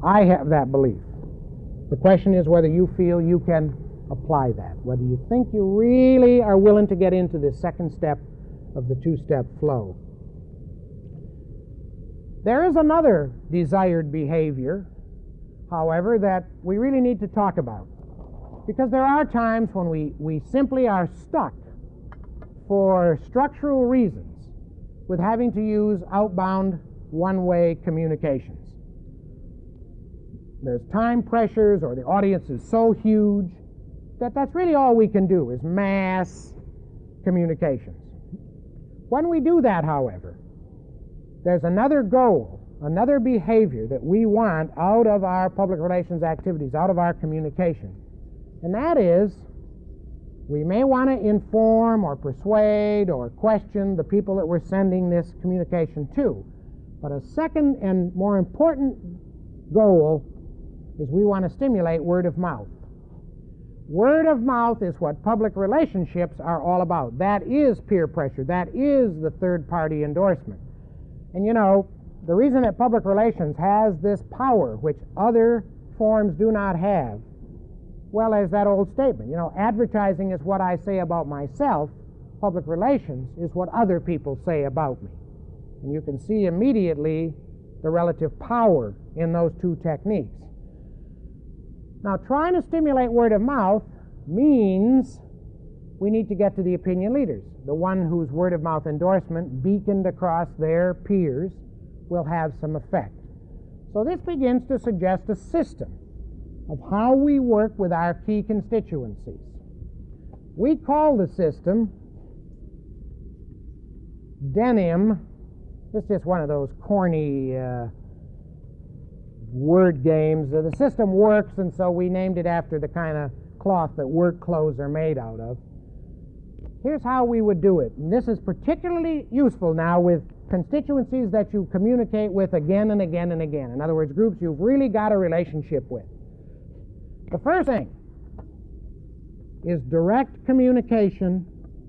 I have that belief. The question is whether you feel you can apply that, whether you think you really are willing to get into this second step of the two-step flow. There is another desired behavior, however, that we really need to talk about, because there are times when we simply are stuck for structural reasons with having to use outbound one-way communications. There's time pressures, or the audience is so huge that that's really all we can do is mass communications. When we do that, however, there's another goal, another behavior that we want out of our public relations activities, out of our communication. And that is, we may want to inform or persuade or question the people that we're sending this communication to. But a second and more important goal is we want to stimulate word of mouth. Word of mouth is what public relationships are all about. That is peer pressure. That is the third-party endorsement. And you know, the reason that public relations has this power, which other forms do not have, well, as that old statement, you know, advertising is what I say about myself, public relations is what other people say about me. And you can see immediately the relative power in those two techniques. Now, trying to stimulate word of mouth means we need to get to the opinion leaders. The one whose word of mouth endorsement beaconed across their peers will have some effect. So this begins to suggest a system of how we work with our key constituencies. We call the system denim. It's just one of those corny word games. The system works, and so we named it after the kind of cloth that work clothes are made out of. Here's how we would do it. And this is particularly useful now with constituencies that you communicate with again and again and again. In other words, groups you've really got a relationship with. The first thing is direct communication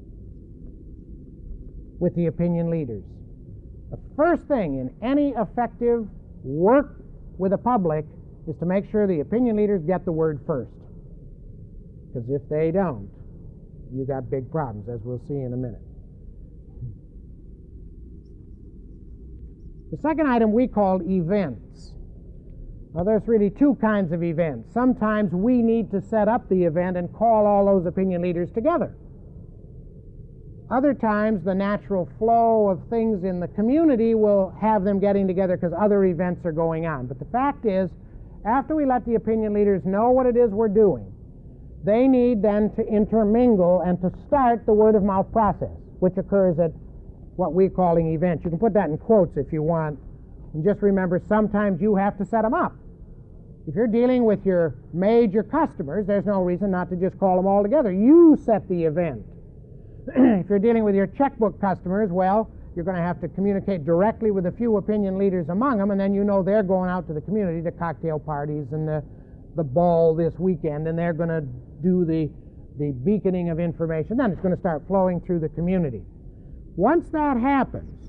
with the opinion leaders. The first thing in any effective work with the public is to make sure the opinion leaders get the word first. Because if they don't, you got big problems, as we'll see in a minute. The second item we called events. Now, there's really two kinds of events. Sometimes we need to set up the event and call all those opinion leaders together. Other times, the natural flow of things in the community will have them getting together because other events are going on. But the fact is, after we let the opinion leaders know what it is we're doing, they need then to intermingle and to start the word-of-mouth process, which occurs at what we're calling events. You can put that in quotes if you want. And just remember, sometimes you have to set them up. If you're dealing with your major customers, there's no reason not to just call them all together. You set the event. If you're dealing with your checkbook customers, well, you're going to have to communicate directly with a few opinion leaders among them, and then you know they're going out to the community, the cocktail parties and the ball this weekend, and they're going to do the beaconing of information. Then it's going to start flowing through the community. Once that happens,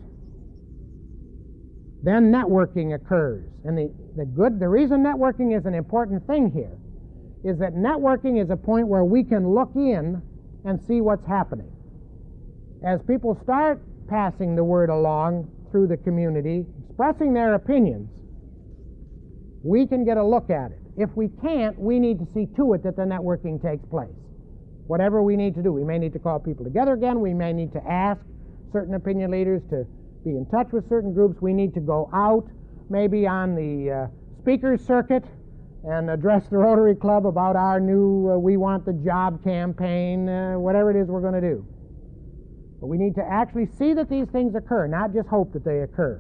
then networking occurs. And the reason networking is an important thing here is that networking is a point where we can look in and see what's happening. As people start passing the word along through the community, expressing their opinions, we can get a look at it. If we can't, we need to see to it that the networking takes place. Whatever we need to do. We may need to call people together again. We may need to ask certain opinion leaders to be in touch with certain groups. We need to go out, maybe on the speakers circuit, and address the Rotary Club about our new We Want the Job campaign, whatever it is we're going to do. But we need to actually see that these things occur, not just hope that they occur.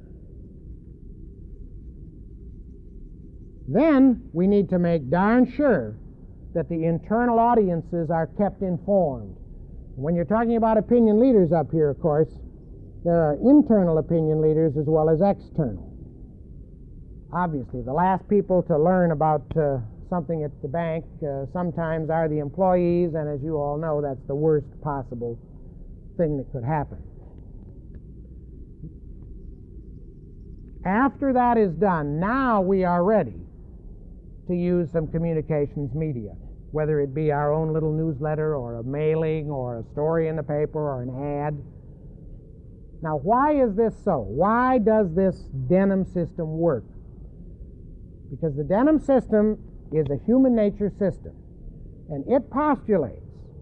Then we need to make darn sure that the internal audiences are kept informed. When you're talking about opinion leaders up here, of course, there are internal opinion leaders as well as external. Obviously, the last people to learn about something at the bank sometimes are the employees, and as you all know, that's the worst possible thing that could happen. After that is done, now we are ready to use some communications media, whether it be our own little newsletter or a mailing or a story in the paper or an ad. Now, why is this so? Why does this Denham system work? Because the Denham system is a human nature system, and it postulates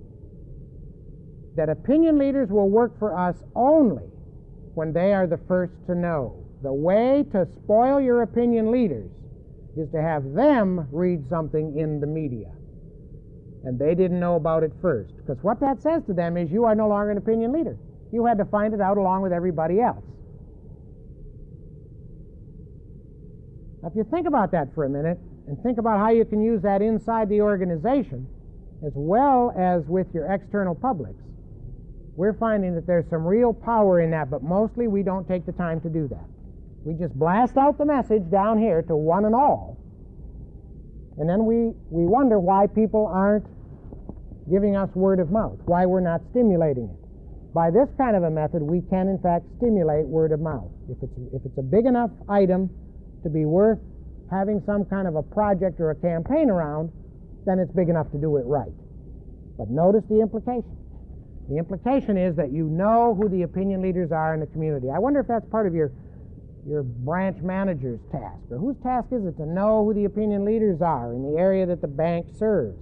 that opinion leaders will work for us only when they are the first to know. The way to spoil your opinion leaders is to have them read something in the media, and they didn't know about it first, because what that says to them is you are no longer an opinion leader. You had to find it out along with everybody else. Now, if you think about that for a minute, and think about how you can use that inside the organization as well as with your external publics, we're finding that there's some real power in that, but mostly we don't take the time to do that. We just blast out the message down here to one and all, and then we wonder why people aren't giving us word of mouth, why we're not stimulating it. By this kind of a method, we can in fact stimulate word of mouth. If it's a big enough item to be worth having some kind of a project or a campaign around, then it's big enough to do it right. But notice the implication. The implication is that you know who the opinion leaders are in the community. I wonder if that's part of your branch manager's task, or whose task is it to know who the opinion leaders are in the area that the bank serves?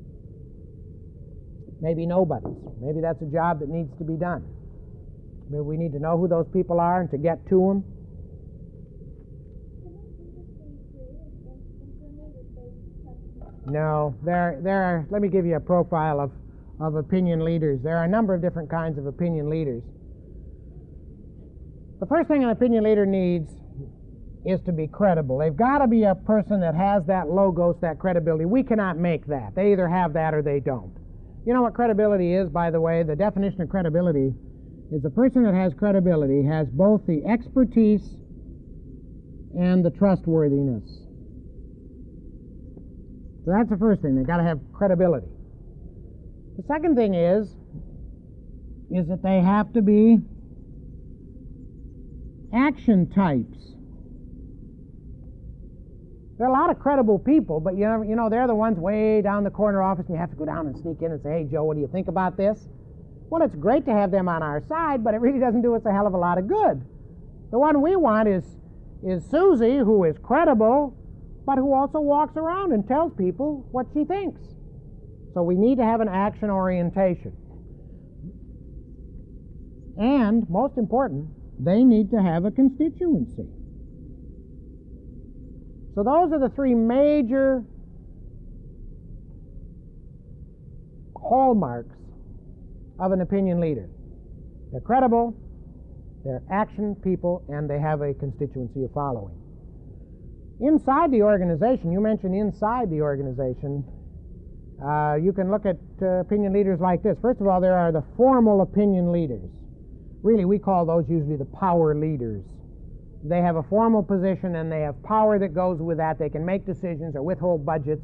Maybe nobody's. Maybe that's a job that needs to be done. Maybe we need to know who those people are and to get to them. No, there are, let me give you a profile of opinion leaders. There are a number of different kinds of opinion leaders. The first thing an opinion leader needs is to be credible. They've got to be a person that has that logos, that credibility. We cannot make that. They either have that or they don't. You know what credibility is, by the way? The definition of credibility is a person that has credibility has both the expertise and the trustworthiness. So that's the first thing. They've got to have credibility. The second thing is that they have to be action types. There are a lot of credible people, but you know they're the ones way down the corner office, and you have to go down and sneak in and say, "Hey, Joe, what do you think about this?" Well, it's great to have them on our side, but it really doesn't do us a hell of a lot of good. The one we want is Susie, who is credible, but who also walks around and tells people what she thinks. So we need to have an action orientation. And, most important, they need to have a constituency. So those are the three major hallmarks of an opinion leader. They're credible, they're action people, and they have a constituency of following. Inside the organization, you mentioned inside the organization, you can look at opinion leaders like this. First of all, there are the formal opinion leaders. Really, we call those usually the power leaders. They have a formal position and they have power that goes with that. They can make decisions or withhold budgets.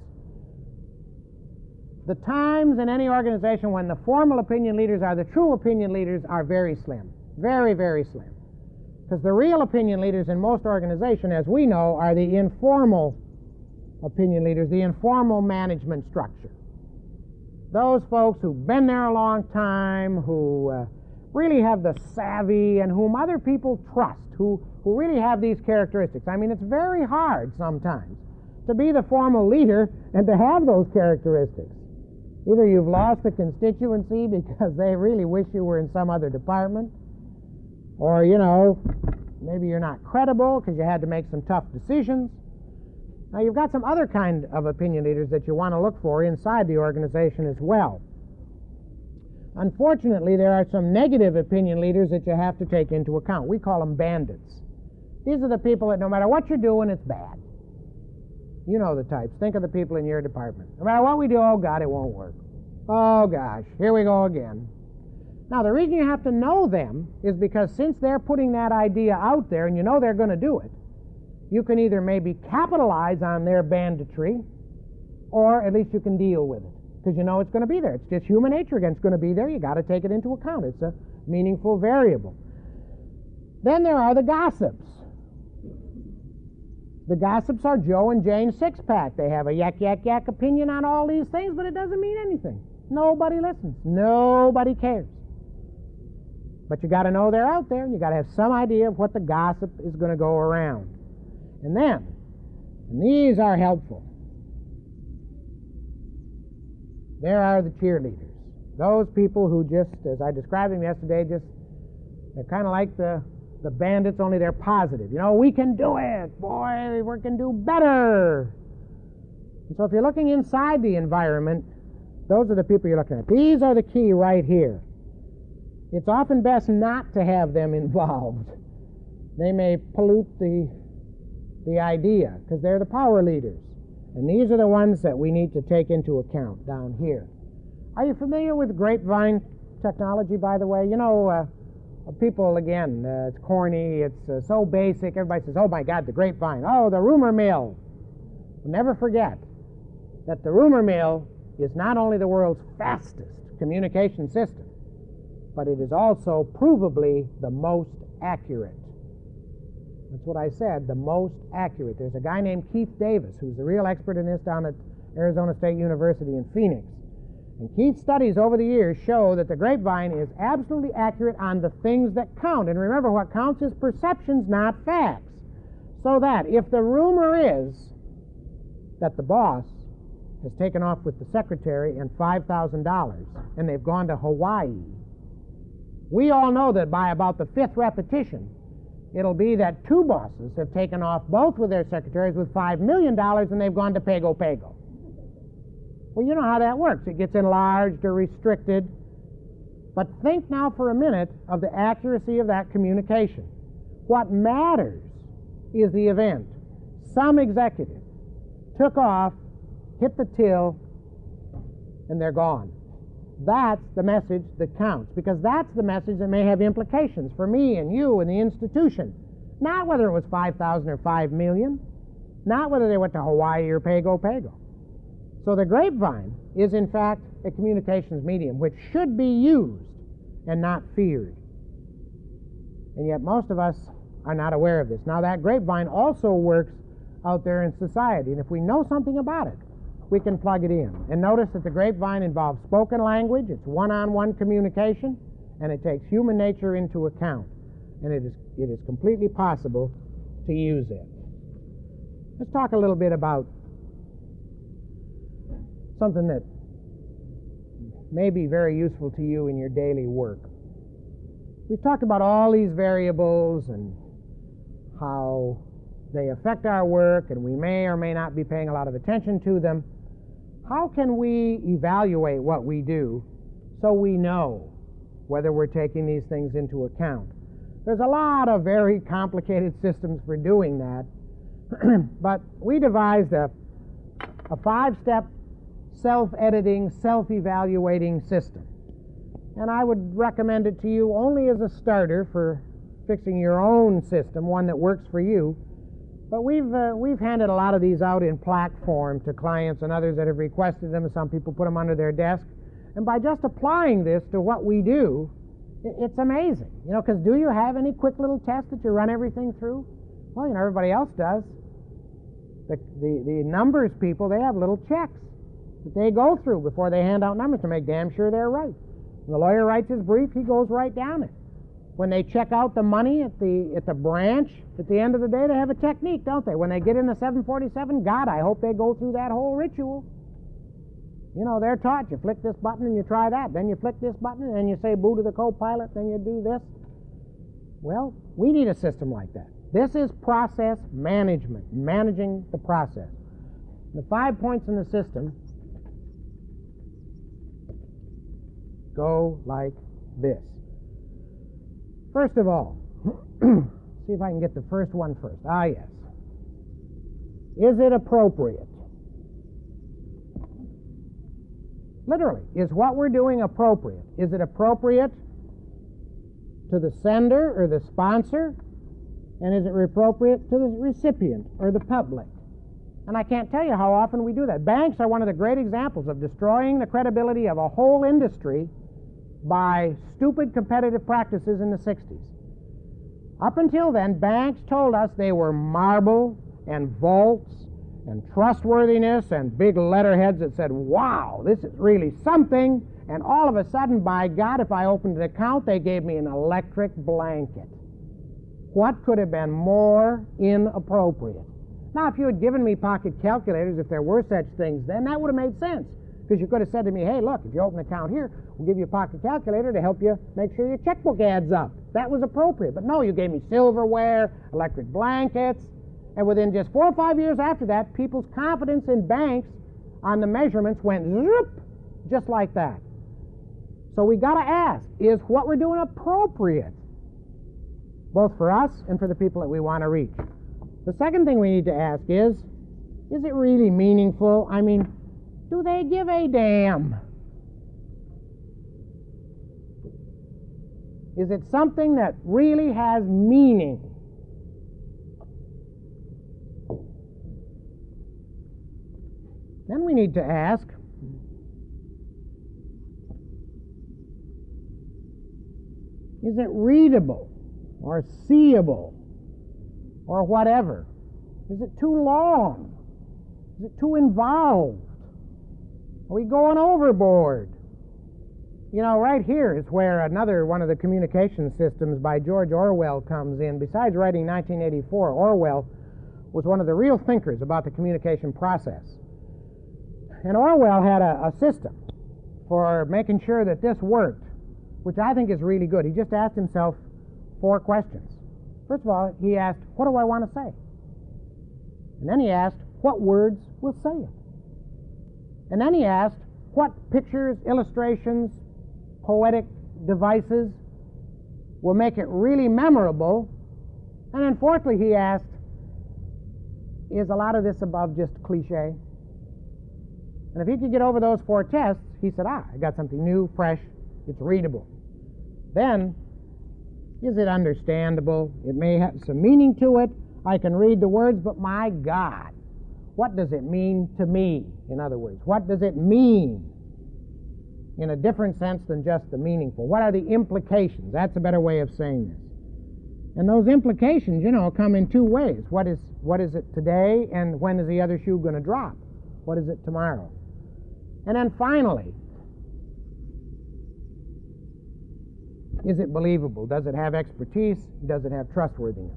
The times in any organization when the formal opinion leaders are the true opinion leaders are very slim. Very, very slim. Because the real opinion leaders in most organizations, as we know, are the informal opinion leaders, the informal management structure. Those folks who've been there a long time, who really have the savvy and whom other people trust, who really have these characteristics. I mean, it's very hard sometimes to be the formal leader and to have those characteristics. Either you've lost the constituency because they really wish you were in some other department, or, maybe you're not credible because you had to make some tough decisions. Now, you've got some other kind of opinion leaders that you want to look for inside the organization as well. Unfortunately, there are some negative opinion leaders that you have to take into account. We call them bandits. These are the people that no matter what you're doing, it's bad. You know the types. Think of the people in your department. No matter what we do, oh God, it won't work. Oh gosh, here we go again. Now, the reason you have to know them is because since they're putting that idea out there and you know they're going to do it, you can either maybe capitalize on their banditry, or at least you can deal with it, because you know it's going to be there. It's just human nature again. It's going to be there. You got to take it into account. It's a meaningful variable. Then there are the gossips. The gossips are Joe and Jane Sixpack. They have a yak, yak, yak opinion on all these things, but it doesn't mean anything. Nobody listens. Nobody cares. But you got to know they're out there, and you got to have some idea of what the gossip is going to go around. And then, and these are helpful, there are the cheerleaders. Those people who just, as I described them yesterday, they're kind of like the bandits, only they're positive. You know, we can do it. Boy, we can do better. And so if you're looking inside the environment, those are the people you're looking at. These are the key right here. It's often best not to have them involved. They may pollute the idea, because they're the power leaders. And these are the ones that we need to take into account down here. Are you familiar with grapevine technology, by the way? You know, people, again, it's corny, it's so basic. Everybody says, oh my God, the grapevine. Oh, the rumor mill. Never forget that the rumor mill is not only the world's fastest communication system, but it is also provably the most accurate. That's what I said, the most accurate. There's a guy named Keith Davis who's a real expert in this down at Arizona State University in Phoenix. And Keith's studies over the years show that the grapevine is absolutely accurate on the things that count. And remember, what counts is perceptions, not facts. So that if the rumor is that the boss has taken off with the secretary and $5,000 and they've gone to Hawaii, we all know that by about the fifth repetition, it'll be that two bosses have taken off both with their secretaries with $5 million and they've gone to Pago Pago. Well, you know how that works. It gets enlarged or restricted. But think now for a minute of the accuracy of that communication. What matters is the event. Some executive took off, hit the till, and they're gone. That's the message that counts, because that's the message that may have implications for me and you and the institution. Not whether it was 5,000 or 5 million, not whether they went to Hawaii or Pago Pago. So the grapevine is in fact a communications medium which should be used and not feared. And yet most of us are not aware of this. Now that grapevine also works out there in society, and if we know something about it, we can plug it in. And notice that the grapevine involves spoken language, it's one-on-one communication, and it takes human nature into account. And it is completely possible to use it. Let's talk a little bit about something that may be very useful to you in your daily work. We've talked about all these variables and how they affect our work, and we may or may not be paying a lot of attention to them. How can we evaluate what we do so we know whether we're taking these things into account? There's a lot of very complicated systems for doing that, but we devised a 5-step self-editing, self-evaluating system. And I would recommend it to you only as a starter for fixing your own system, one that works for you. But we've handed a lot of these out in plaque form to clients and others that have requested them. Some people put them under their desk. And by just applying this to what we do, it's amazing. You know, because do you have any quick little tests that you run everything through? Well, you know, everybody else does. The numbers people, they have little checks that they go through before they hand out numbers to make damn sure they're right. When the lawyer writes his brief, he goes right down it. When they check out the money at the branch, at the end of the day, they have a technique, don't they? When they get in the 747, God, I hope they go through that whole ritual. You know, they're taught, you flick this button and you try that, then you flick this button and then you say boo to the co-pilot, then you do this. Well, we need a system like that. This is process management, managing the process. The 5 points in the system go like this. First of all, see if I can get the first one first. Ah, yes. Is it appropriate? Literally, is what we're doing appropriate? Is it appropriate to the sender or the sponsor? And is it appropriate to the recipient or the public? And I can't tell you how often we do that. Banks are one of the great examples of destroying the credibility of a whole industry by stupid competitive practices in the 60s. Up until then, banks told us they were marble and vaults and trustworthiness and big letterheads that said, wow, this is really something. And all of a sudden, by God, if I opened an account, they gave me an electric blanket. What could have been more inappropriate? Now, if you had given me pocket calculators, if there were such things then, that would have made sense. Because you could have said to me, hey, look, if you open an account here, we'll give you a pocket calculator to help you make sure your checkbook adds up. That was appropriate. But no, you gave me silverware, electric blankets, and within just 4 or 5 years after that, people's confidence in banks on the measurements went zoop, just like that. So we got to ask, is what we're doing appropriate, both for us and for the people that we want to reach? The second thing we need to ask is it really meaningful? I mean, do they give a damn? Is it something that really has meaning? Then we need to ask, is it readable or seeable or whatever? Is it too long? Is it too involved? Are we going overboard? You know, right here is where another one of the communication systems by George Orwell comes in. Besides writing 1984, Orwell was one of the real thinkers about the communication process. And Orwell had a system for making sure that this worked, which I think is really good. He just asked himself 4 questions. First of all, he asked, what do I want to say? And then he asked, what words will say it? And then he asked, what pictures, illustrations, poetic devices will make it really memorable? And then fourthly, he asked, is a lot of this above just cliche? And if he could get over those 4 tests, he said, I got something new, fresh, it's readable. Then, is it understandable? It may have some meaning to it. I can read the words, but my God, what does it mean to me? In other words, what does it mean in a different sense than just the meaningful? What are the implications? That's a better way of saying this. And those implications, you know, come in 2 ways. What is it today, and when is the other shoe going to drop? What is it tomorrow? And then finally, is it believable? Does it have expertise? Does it have trustworthiness?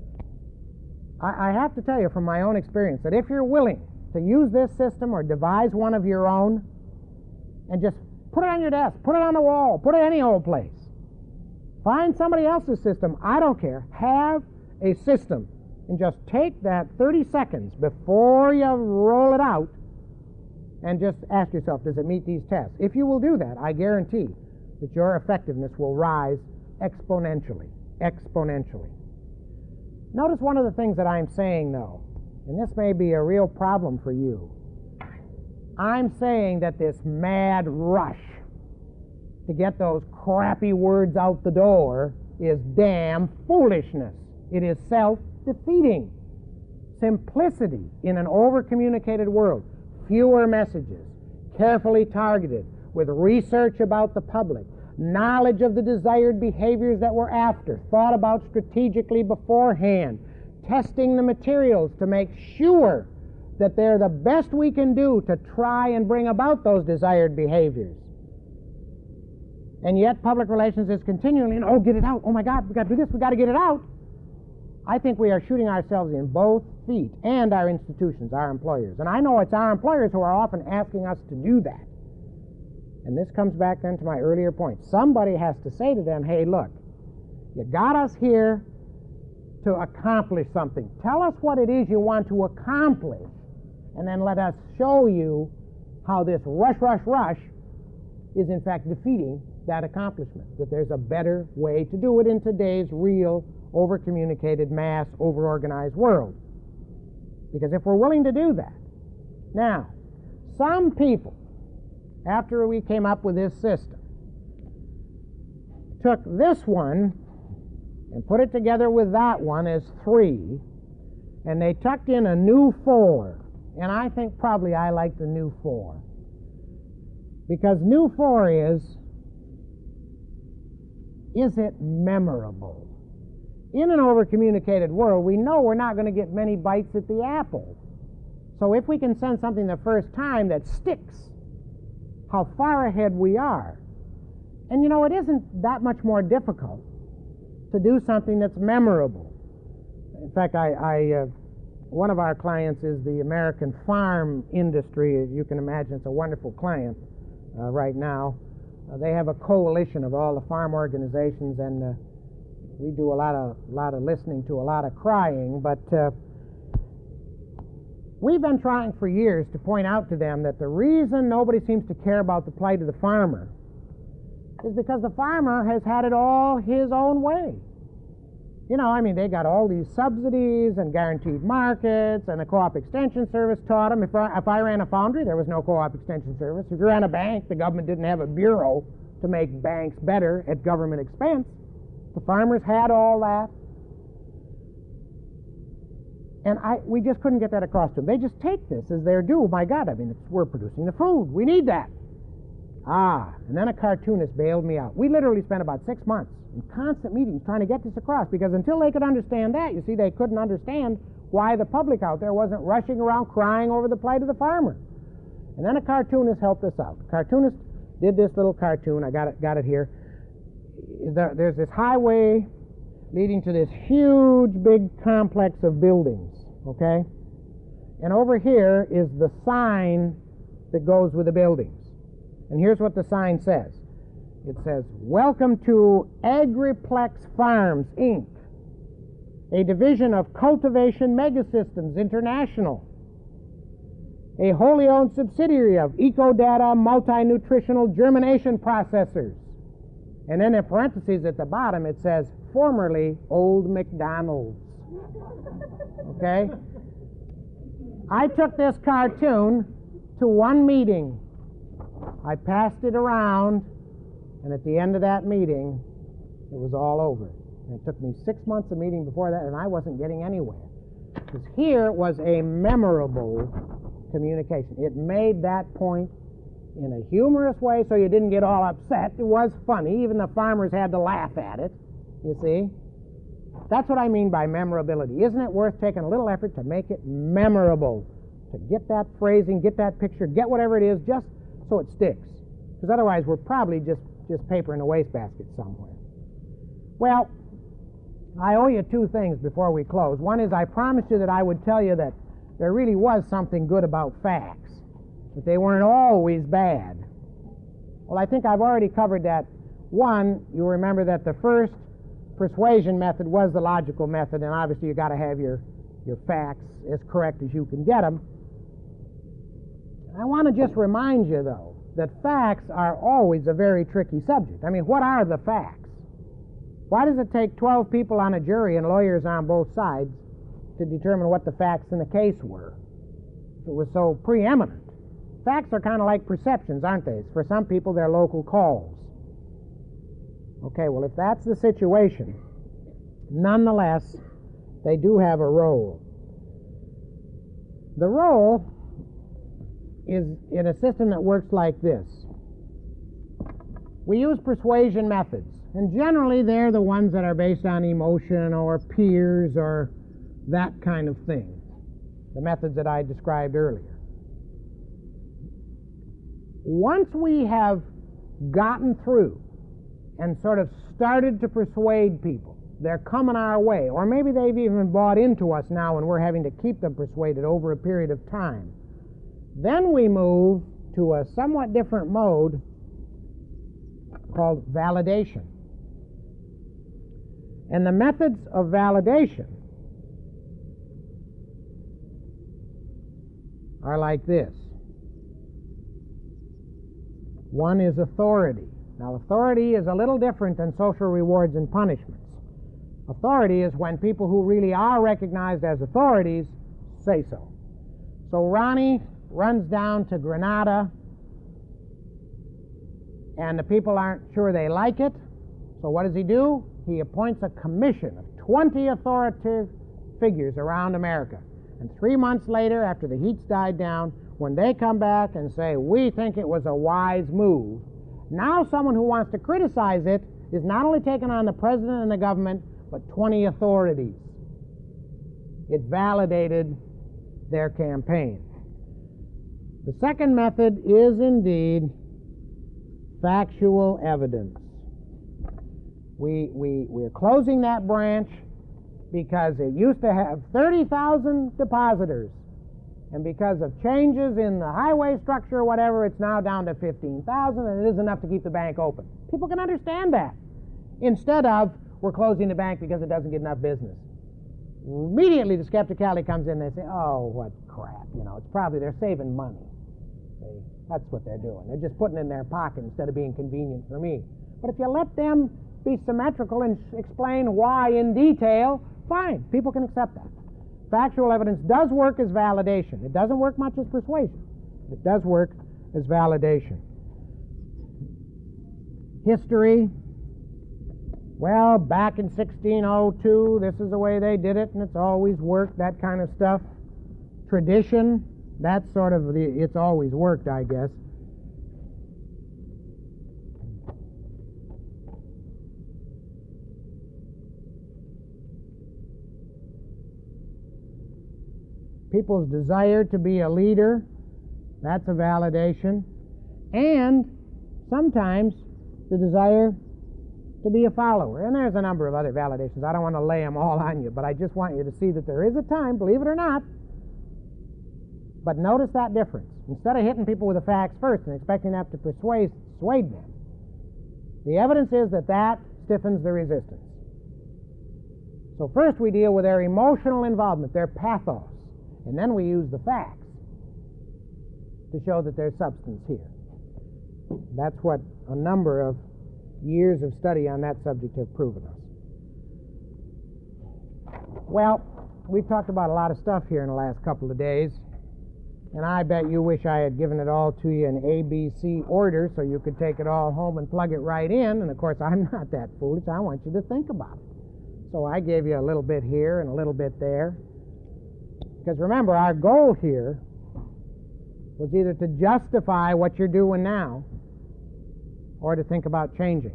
I have to tell you from my own experience that if you're willing to use this system or devise one of your own and just put it on your desk, put it on the wall, put it any old place, find somebody else's system, I don't care, have a system, and just take that 30 seconds before you roll it out and just ask yourself, does it meet these tests? If you will do that, I guarantee that your effectiveness will rise exponentially. Exponentially. Notice one of the things that I'm saying, though, and this may be a real problem for you. I'm saying that this mad rush to get those crappy words out the door is damn foolishness. It is self-defeating. Simplicity in an over-communicated world. Fewer messages, carefully targeted, with research about the public, knowledge of the desired behaviors that we're after, thought about strategically beforehand, testing the materials to make sure that they're the best we can do to try and bring about those desired behaviors. And yet public relations is continually, oh, get it out, oh my God, we got to do this, we got to get it out. I think we are shooting ourselves in both feet, and our institutions, our employers. And I know it's our employers who are often asking us to do that. And this comes back then to my earlier point. Somebody has to say to them, hey, look, you got us here to accomplish something. Tell us what it is you want to accomplish, and then let us show you how this rush is in fact defeating that accomplishment, that there's a better way to do it in today's real, over-communicated, mass, over-organized world. Because if we're willing to do that. Now, some people, after we came up with this system, took this one and put it together with that one as 3, and they tucked in a new 4. And I think probably I like the new 4. Because new 4 is it memorable? in an over-communicated world, we know we're not going to get many bites at the apple. So if we can send something the first time that sticks, how far ahead we are. And you know, it isn't that much more difficult to do something that's memorable. In fact, one of our clients is the American farm industry. As you can imagine, it's a wonderful client right now. They have a coalition of all the farm organizations, and we do a lot of listening to a lot of crying, but we've been trying for years to point out to them that the reason nobody seems to care about the plight of the farmer is because the farmer has had it all his own way. You know, I mean, they got all these subsidies and guaranteed markets, and the Co-op Extension Service taught them. If I ran a foundry, there was no Co-op Extension Service. If you ran a bank, the government didn't have a bureau to make banks better at government expense. The farmers had all that. And we just couldn't get that across to them. They just take this as their due. My God, I mean, we're producing the food. We need that. And then a cartoonist bailed me out. We literally spent about 6 months in constant meetings trying to get this across, because until they could understand that, you see, they couldn't understand why the public out there wasn't rushing around crying over the plight of the farmer. And then a cartoonist helped us out. The cartoonist did this little cartoon. I got it here. There's this highway leading to this huge big complex of buildings, okay? And over here is the sign that goes with the buildings. And here's what the sign says. It says, "Welcome to Agriplex Farms, Inc., a division of Cultivation Megasystems International, a wholly owned subsidiary of EcoData Multi-Nutritional Germination Processors." And then in parentheses at the bottom it says, "Formerly Old McDonald's." Okay? I took this cartoon to one meeting. I passed it around, and at the end of that meeting, it was all over. And it took me 6 months of meeting before that, and I wasn't getting anywhere. Because here was a memorable communication. It made that point in a humorous way so you didn't get all upset. It was funny. Even the farmers had to laugh at it, you see. That's what I mean by memorability. Isn't it worth taking a little effort to make it memorable? To get that phrasing, get that picture, get whatever it is, just so it sticks. Because otherwise we're probably just paper in a wastebasket somewhere. Well, I owe you two things before we close. One is I promised you that I would tell you that there really was something good about facts, that they weren't always bad. Well, I think I've already covered that. One, you remember that the first persuasion method was the logical method, and obviously you've got to have your facts as correct as you can get them. I want to just remind you, though, that facts are always a very tricky subject. I mean, what are the facts? Why does it take 12 people on a jury and lawyers on both sides to determine what the facts in the case were, if it was so preeminent? Facts are kind of like perceptions, aren't they? For some people, they're local calls. Okay, well, if that's the situation, nonetheless, they do have a role. The role is in a system that works like this. We use persuasion methods, and generally they're the ones that are based on emotion or peers or that kind of thing, the methods that I described earlier. Once we have gotten through and sort of started to persuade people, they're coming our way, or maybe they've even bought into us now and we're having to keep them persuaded over a period of time, then we move to a somewhat different mode called validation. And the methods of validation are like this. One is authority. Now, authority is a little different than social rewards and punishments. Authority is when people who really are recognized as authorities say so. So Ronnie runs down to Grenada, and the people aren't sure they like it. So what does he do? He appoints a commission of 20 authoritative figures around America. And 3 months later, after the heat's died down, when they come back and say, "We think it was a wise move," now someone who wants to criticize it is not only taking on the president and the government, but 20 authorities. It validated their campaign. The second method is indeed factual evidence. We're closing that branch because it used to have 30,000 depositors. And because of changes in the highway structure or whatever, it's now down to 15,000, and it isn't enough to keep the bank open. People can understand that. Instead of, we're closing the bank because it doesn't get enough business. Immediately the skepticality comes in, they say, oh, what crap, it's probably they're saving money. See, that's what they're doing. They're just putting it in their pocket instead of being convenient for me. But if you let them be symmetrical and explain why in detail, fine, people can accept that. Factual evidence does work as validation. It doesn't work much as persuasion. It does work as validation. History. Well, back in 1602, this is the way they did it, and it's always worked, that kind of stuff. Tradition, that's sort of it's always worked, I guess. People's desire to be a leader, that's a validation. And sometimes the desire to be a follower. And there's a number of other validations. I don't want to lay them all on you, but I just want you to see that there is a time, believe it or not. But notice that difference. Instead of hitting people with the facts first and expecting that to persuade them, the evidence is that stiffens the resistance. So first we deal with their emotional involvement, their pathos, and then we use the facts to show that there's substance here. That's what a number of years of study on that subject have proven us. Well, we've talked about a lot of stuff here in the last couple of days, and I bet you wish I had given it all to you in ABC order so you could take it all home and plug it right in, and of course I'm not that foolish. I want you to think about it. So I gave you a little bit here and a little bit there, because remember, our goal here was either to justify what you're doing now or to think about changing.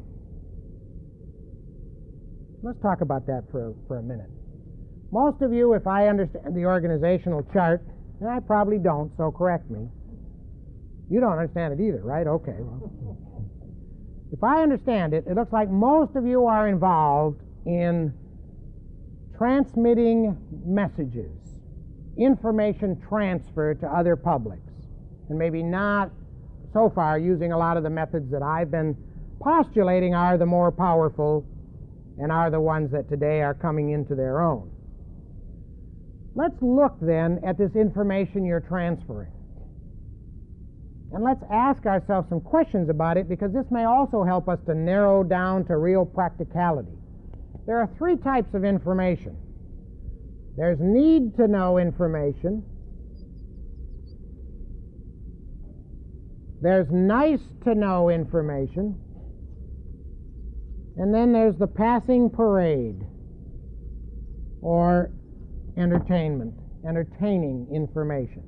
Let's talk about that for a minute. Most of you, if I understand the organizational chart, and I probably don't, so correct me. You don't understand it either, right? Okay. Well, if I understand it, it looks like most of you are involved in transmitting messages, information transfer to other publics, and maybe not so far using a lot of the methods that I've been postulating are the more powerful and are the ones that today are coming into their own. Let's look then at this information you're transferring. And let's ask ourselves some questions about it, because this may also help us to narrow down to real practicality. There are three types of information. There's need-to-know information. There's nice-to-know information. And then there's the passing parade, or entertainment, entertaining information.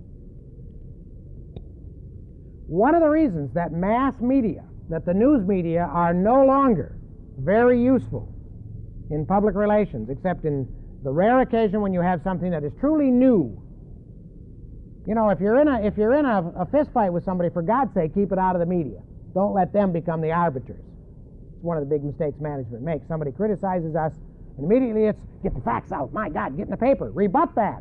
One of the reasons that mass media, that the news media, are no longer very useful in public relations, except in the rare occasion when you have something that is truly new. If you're in a fist fight with somebody, for God's sake, keep it out of the media. Don't let them become the arbiters. It's one of the big mistakes management makes. Somebody criticizes us, and immediately it's, get the facts out. My God, get in the paper. Rebut that.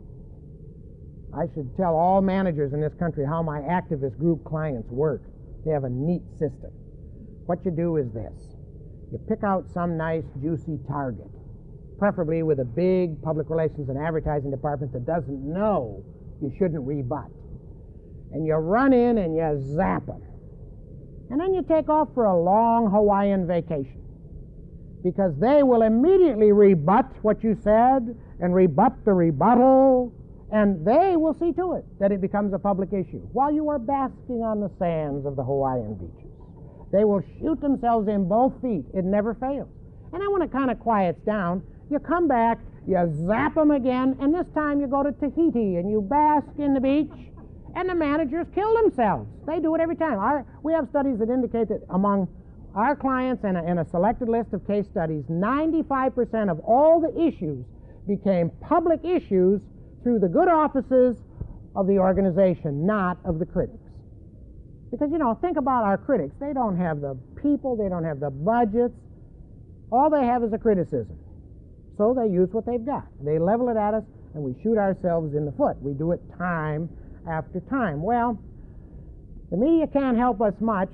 I should tell all managers in this country how my activist group clients work. They have a neat system. What you do is this. You pick out some nice, juicy target, preferably with a big public relations and advertising department that doesn't know you shouldn't rebut. And you run in and you zap them. And then you take off for a long Hawaiian vacation, because they will immediately rebut what you said and rebut the rebuttal, and they will see to it that it becomes a public issue while you are basking on the sands of the Hawaiian beaches. They will shoot themselves in both feet. It never fails. And then when it kind of quiets down, you come back, you zap them again, and this time you go to Tahiti and you bask in the beach, and the managers kill themselves. They do it every time. We have studies that indicate that among our clients in a selected list of case studies, 95% of all the issues became public issues through the good offices of the organization, not of the critics. Because, think about our critics. They don't have the people, they don't have the budgets. All they have is a criticism. So they use what they've got. They level it at us, and we shoot ourselves in the foot. We do it time after time. Well, the media can't help us much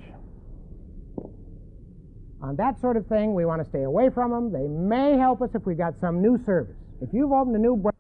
on that sort of thing. We want to stay away from them. They may help us if we've got some new service. If you've opened a new